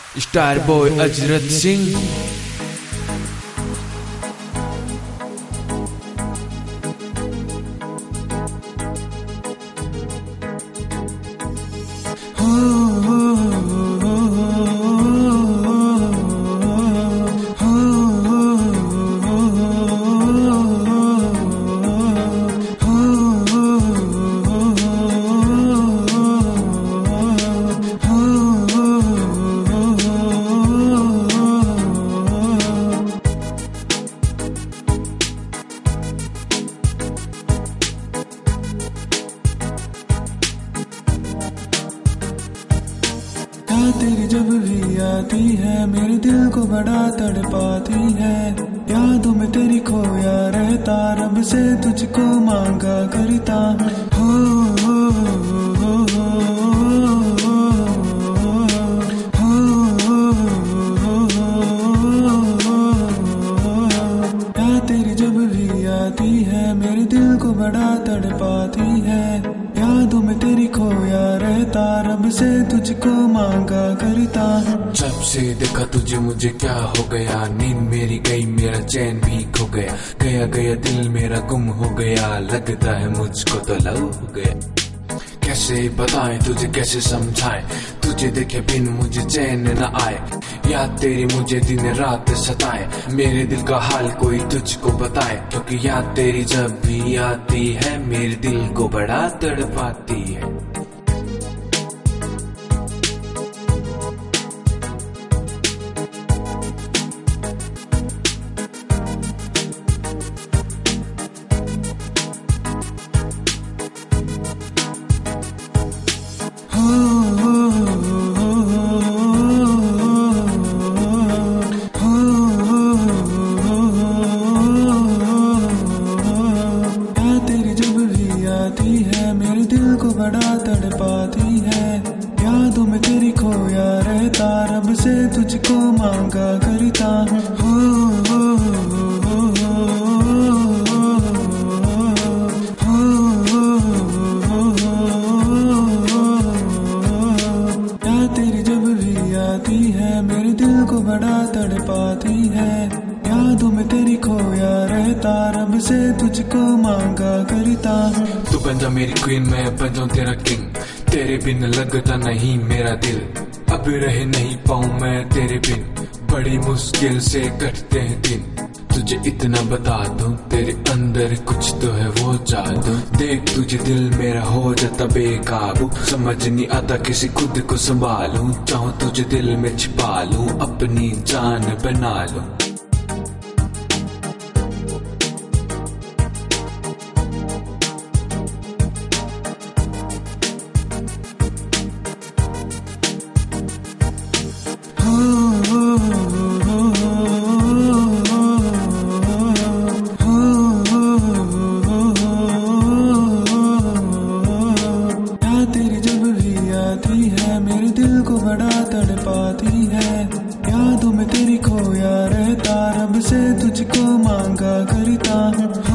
Star boy अजरत Singh. तेरी जब भी आती है मेरे दिल को बड़ा तड़पाती है। यादों में तेरी खोया रहता, रब से तुझको मांगा करता। हो याद तेरी जब भी आती है मेरे दिल को बड़ा तड़पाती है। यादों में तेरी खोया रहता, रब से तुझको मांगा करता। जब से देखा तुझे मुझे क्या हो गया, नींद मेरी गई मेरा चैन भी खो गया। गया गया दिल मेरा गुम हो गया, लगता है मुझको तो लव हो गया। कैसे बताएं तुझे कैसे समझाएं, तुझे देखे बिन मुझे चैन न आए। याद तेरी मुझे दिन रात सताए, मेरे दिल का हाल कोई तुझको बताए। क्योंकि याद तेरी जब भी आती है मेरे दिल को बड़ा तड़पाती है। मेरे दिल को बड़ा तड़पाती है। यादों में तेरी खोया रहता, रब से तुझको मांगा करता। हो याद तेरी जब भी आती है मेरे दिल को बड़ा तड़पाती है। यादों में तेरी खोया रहता, रब से तुझको मांगा करता। तू बन जा मेरी क्वीन, मैं बन जाऊं तेरा किंग। तेरे बिन लगता नहीं मेरा दिल, अब रह नहीं पाऊं मैं तेरे बिन। बड़ी मुश्किल से कटते हैं दिन, तुझे इतना बता दूं तेरे अंदर कुछ तो है वो जादू। देख तुझे दिल मेरा हो जाता बेकाबू, समझ नहीं आता किसी खुद को संभालूं। चाहूं तुझे दिल में छिपा लूं, अपनी जान बना लूं। मेरे दिल को बड़ा तड़पाती है। यादों में तेरी खोया रहता, रब से तुझको मांगा करता।